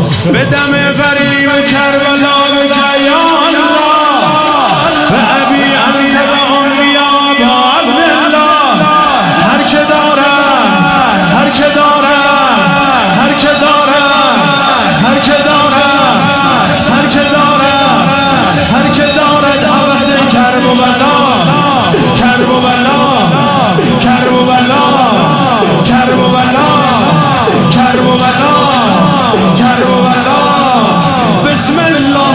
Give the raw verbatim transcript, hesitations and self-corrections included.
به دم غریب کربلا بگه یا الله به ابی انت و امی یا عبدالله. هر که دارد هر که دارد هر که دارد هر که دارد هر که دارد هر که دارد هوس کرب و بلا کرب و بلا کرب و بلا کرب و بلا کرب و بلا کرب و بلا. بسم الله.